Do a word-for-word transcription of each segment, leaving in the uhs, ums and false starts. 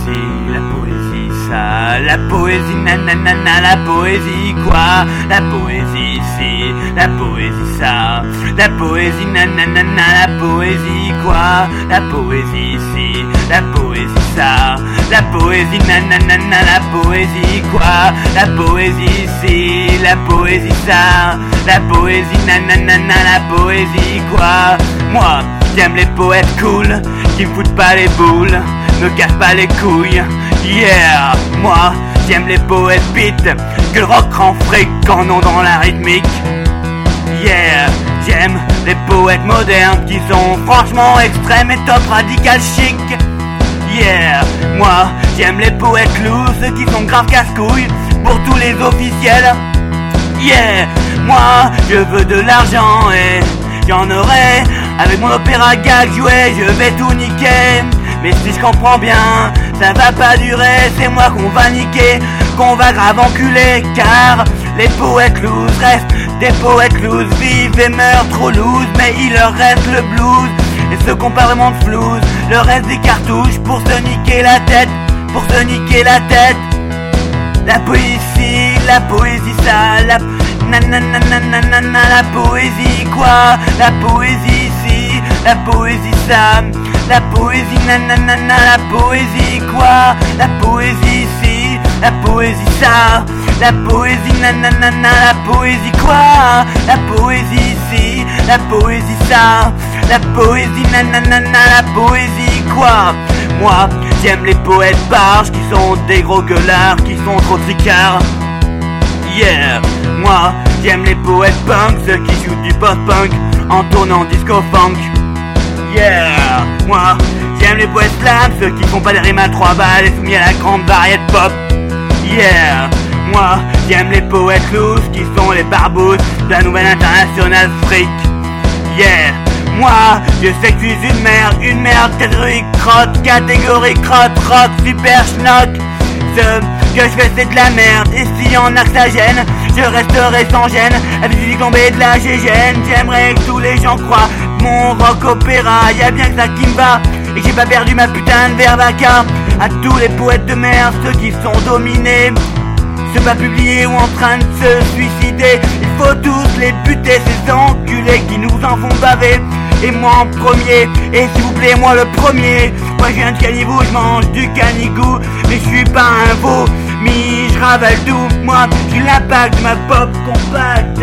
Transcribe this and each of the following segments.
la poésie ça, la poésie nanana, la poésie quoi, la poésie si, la poésie ça, la poésie nanana, la poésie quoi, la poésie si, la poésie ça, la poésie nanana, la poésie quoi, la poésie si, la poésie ça, la poésie nanana, la poésie quoi. Moi, j'aime les poètes cool, qui me foutent pas les boules, me cassent pas les couilles, yeah. Moi, j'aime les poètes beat, que le rock rend fric quand on dans la rythmique, yeah. J'aime les poètes modernes qui sont franchement extrêmes et top radical chic, yeah. Moi, j'aime les poètes lourds, ceux qui sont grave casse-couilles pour tous les officiels, yeah. Moi, je veux de l'argent et j'en aurai. Avec mon opéra gag joué, je vais tout niquer. Mais si je comprends bien, ça va pas durer. C'est moi qu'on va niquer, qu'on va grave enculer. Car les poètes loose restent des poètes loose, vivent et meurent trop loose. Mais il leur reste le blues et ceux qui ont pas vraiment de flouze, leur reste des cartouches pour se niquer la tête, pour se niquer la tête. La poésie, la poésie ça, la nanana, la poésie quoi, la poésie si, la poésie ça, la poésie nanana, la poésie quoi, la poésie si, la poésie ça, la poésie nanana, la poésie quoi, la poésie si, la poésie ça, la poésie nanana, la poésie quoi. Moi, j'aime les poètes barges qui sont des gros gueulards, qui sont trop tricards, yeah. Moi, j'aime les poètes punk, ceux qui jouent du post-punk en tournant disco-funk, yeah. Moi, j'aime les poètes slam, ceux qui font pas des rimes à trois balles et soumis à la grande variété pop, yeah. Moi, j'aime les poètes loose qui sont les barbouzes de la nouvelle internationale fric, yeah. Moi, je sais que je suis une merde, une merde, catégorie crotte, catégorie crotte, rock, super schnock. Ce que je fais c'est de la merde, et si y'en a que ça gêne, je resterai sans gêne, avec du tombé de la gégène. J'aimerais que tous les gens croient mon rock opéra, y'a bien que ça qui me va, et que j'ai pas perdu ma putain de verbaca. À tous les poètes de merde, ceux qui sont dominés, ceux pas publiés ou en train de se suicider, il faut tous les buter, ces enculés qui nous en font baver. Et moi en premier, et s'il vous plaît moi le premier. Moi je viens de Canigou, je mange du canigou, mais je suis pas un veau, mi je ravale tout. Moi j'ai l'impact de ma pop compacte.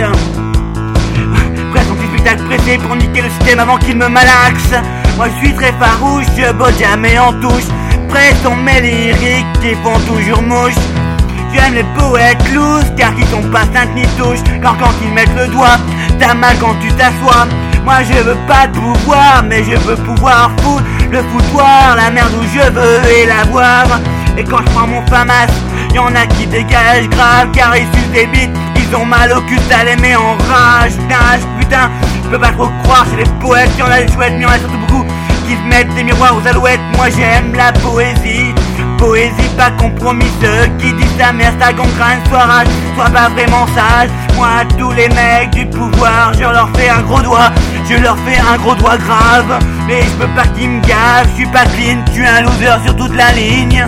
Prêt son petit spectacle pressé pour niquer le système avant qu'il me malaxe. Moi je suis très farouche, je botte jamais en touche. Prêt sont mes lyriques qui font toujours mouche. J'aime les poètes loose car ils sont pas saintes ni touches. Car quand ils mettent le doigt, t'as mal quand tu t'assois. Moi je veux pas de pouvoir, mais je veux pouvoir foutre le foutoir, la merde où je veux et la boire. Et quand je prends mon famas, y'en a qui dégagent grave car ils sucent des bites, ils ont mal au cul, ça les met en rage. Nage, putain, je peux pas trop croire chez les poètes, y'en a des chouettes, mais y'en a surtout beaucoup qui se mettent des miroirs aux alouettes. Moi j'aime la poésie, poésie pas compromis, ceux qui disent ta mère, ta gangrène, soit rage, soit pas vraiment sage. Moi tous les mecs du pouvoir, je leur fais un gros doigt, je leur fais un gros doigt grave. Mais je peux pas qu'ils me gavent, je suis pas clean, tu es un loser sur toute la ligne.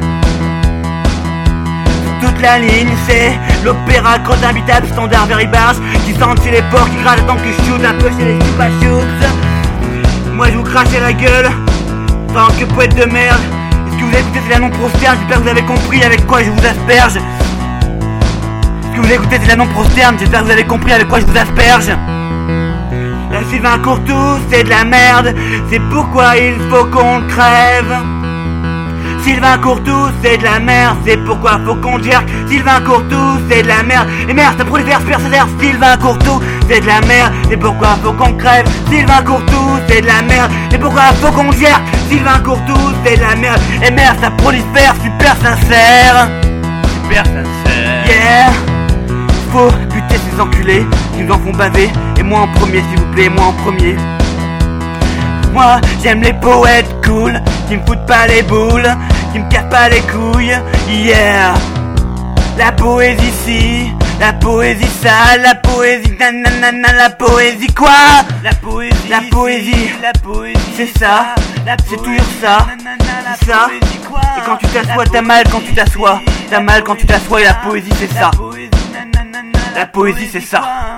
Toute la ligne, c'est l'opéra crotte imbitable, standard very barge, qui sentent chez les porcs, qui grattent tant que je shoot un peu chez les chupa choups. Moi je vous crache à la gueule, tant que poète de merde. Est-ce que vous avez écouté, c'est la non-prosterne, j'espère que vous avez compris avec quoi je vous asperge. Est-ce que vous avez écouté, c'est la non-prosterne, j'espère que vous avez compris avec quoi je vous asperge. La Sylvain Courtou, c'est de la merde, c'est pourquoi il faut qu'on crève. Sylvain Courtou, c'est de la merde, c'est pourquoi faut qu'on jerk. Sylvain Courtou, c'est de la merde, et merde, ça prolifère, persévère. Sylvain Courtou, c'est de la merde, c'est pourquoi faut qu'on crève. Sylvain Courtou, c'est de la merde, c'est pourquoi faut qu'on jerk. Sylvain Courtou, c'est de la merde, et merde, ça prolifère, super sincère. Super sincère. Yeah. Faut buter ces enculés qui nous en font baver. Et moi en premier s'il vous plaît, moi en premier. Moi j'aime les poètes cool, qui me foutent pas les boules, qui me cassent pas les couilles, yeah. La poésie si, la poésie ça, la poésie nanana, la poésie quoi. La poésie, la poésie, la poésie, c'est ça, c'est toujours ça, c'est ça. Et quand tu t'assois, t'as mal quand tu t'assois. T'as mal quand tu t'assois et la poésie c'est ça. La poésie c'est ça.